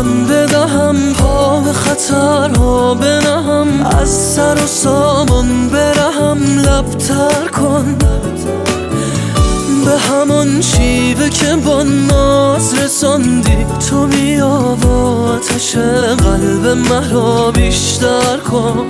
جان بدهم، پا به خطرها بنهم، از سر و سامان برهم، لبتر کن به همان شیوه که با ناز رساندی. تو بیا و آتش قلب مرا بیشتر کن.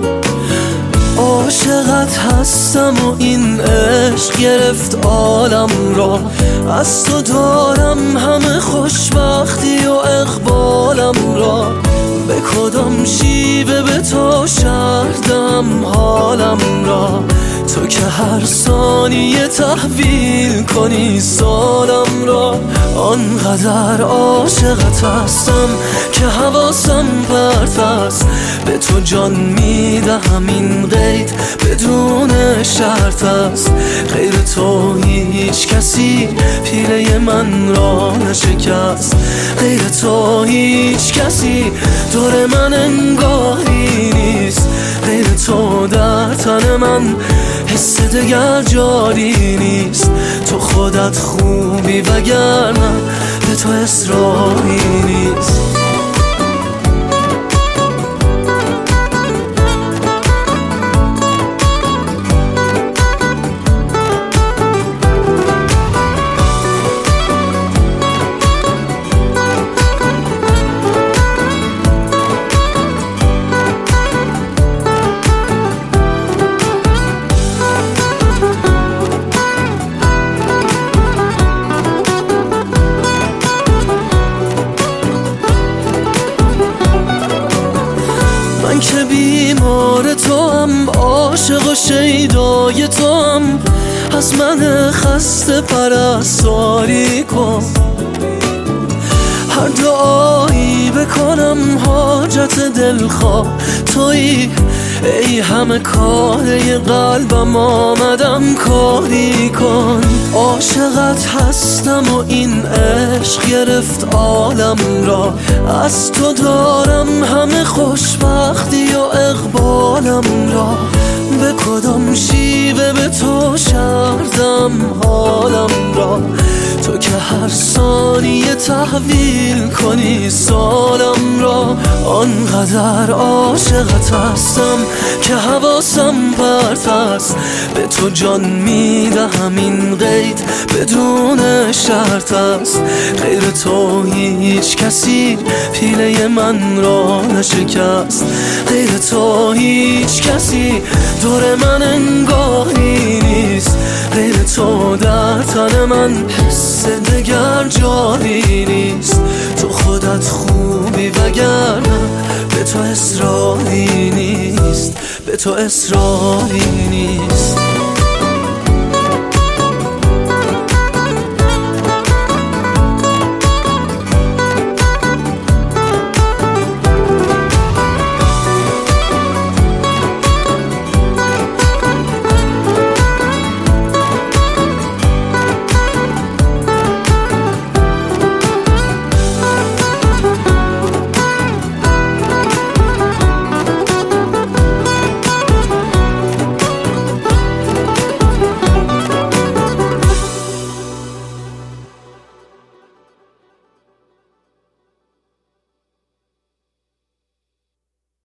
عاشقت هستم و این عشق گرفت عالم را، از تو دارم همه خوشبختی و اقبالم را. به کدام شیوه به تو شردم حالم را، تو که هر ثانیه تحویل کنی سالم را. آنقدر عاشقت هستم که حواسم پرت است، به تو جان میدهم این قید بدون شرط است. غیر تو هیچ کسی پیله من را نشکست، غیر تو هیچ کسی دور من انگاری نیست. غیر تو در تن من حس دگر جاری نیست. تو خودت خوبی وگرنه به تو اصراری نیست. من که بیمار تو هم، عاشق و شیدای تو هم، از من خسته پرستاری کن. هر دعایی بکنم حاجت دلخواه تویی، ای همه کاره قلبم آمدم کاری کن. عاشقت هستم و این عشق گرفت عالم را، از تو دارم همه خوشبختی و اقبالم را. به کدام شیوه به تو شردم حالم را، تو که هر ثانیه تحویل کنی سالم را. آنقدر عاشقت هستم که حواسم پرت است، به تو جان میدهم این قید بدون شرط است. غیر تو هیچ کسی پیله من را نشکست، غیر تو هیچ کسی دور من انگاری نیست. غیر تو در تن من حس دگر جاری نیست. تو خودت خوبی وگرنه به تو اصراری نیست، به تو اصراری نیست.